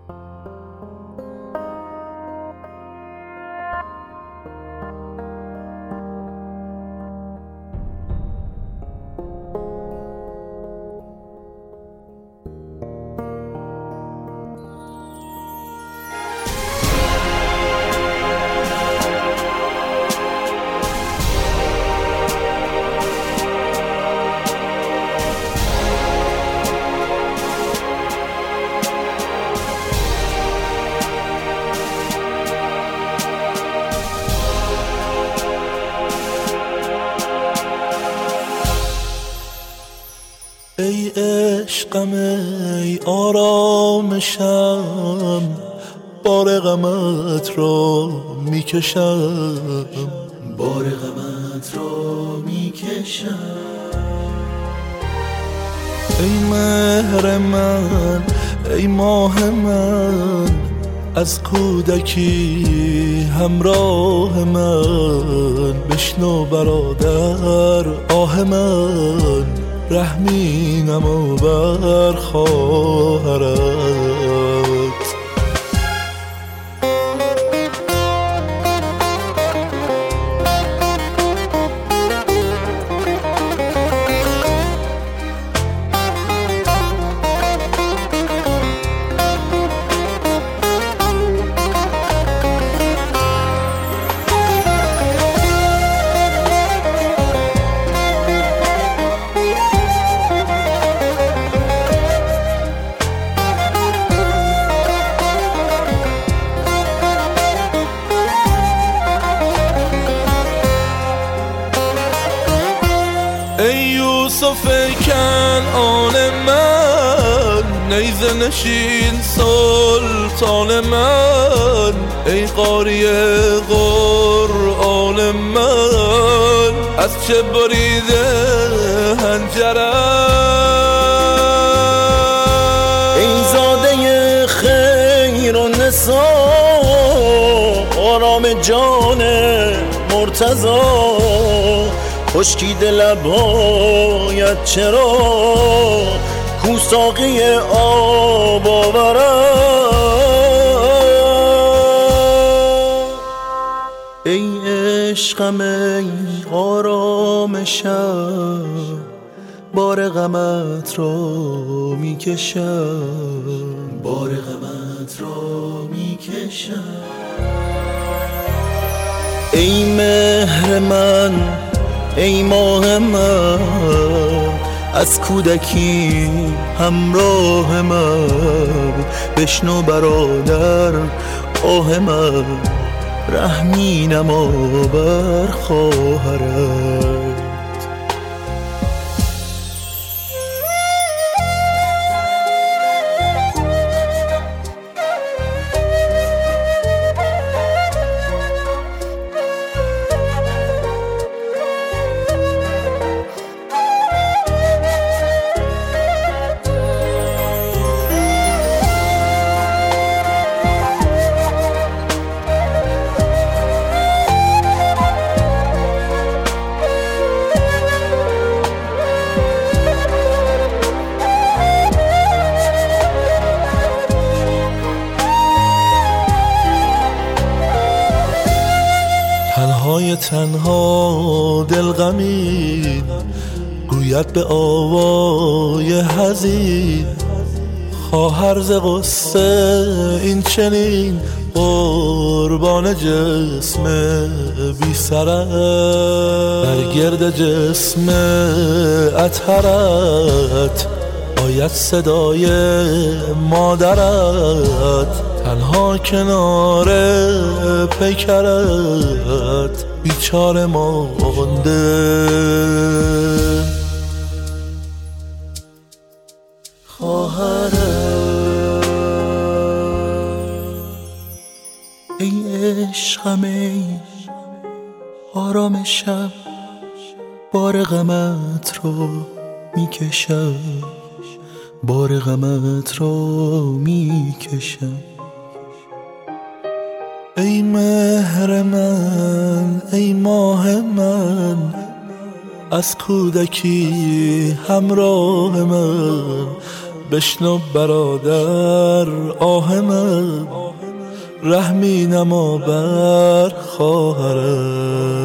ای عشقم ای آرامشم، بار غمت را میکشم، بار غمت را میکشم. ای مهر من ای ماه من، از کودکی همراه من، بشنو برادر آه من، رحمی نما بر خواهرت. ای یوسف کنعان من، نیزه نشین سلطان من، ای قاری قرآن من، از چه بریده حنجرم. ای زاده خیر و نسا، آرام جان مرتضا، خشکیده لبهایت چرا کو ساقی آب آورم. ای عشقم ای آرامشم، بار غمت را میکشم، بار غمت را میکشم. ای مهر من ای ماه من، از کودکی همراه من، بشنو برادر آه من، رحمی نما بر خواهرت. تنهای تنها دل غمین، گوید به آوای حزین، خواهر ز غصه این چنین، قربان جسم بی سرت، بر گرد جسم اطهرت آید صدای مادرت، تنها کنار پیکرت بیچاره مانده. خواهرت ای عشقم ای آرامشم، بار غمت رو میکشم، بار غمت رو میکشم. ای مهر من ای ماه من، از کودکی همراه من، بشنو برادر آه من، رحمی نما بر خواهرم.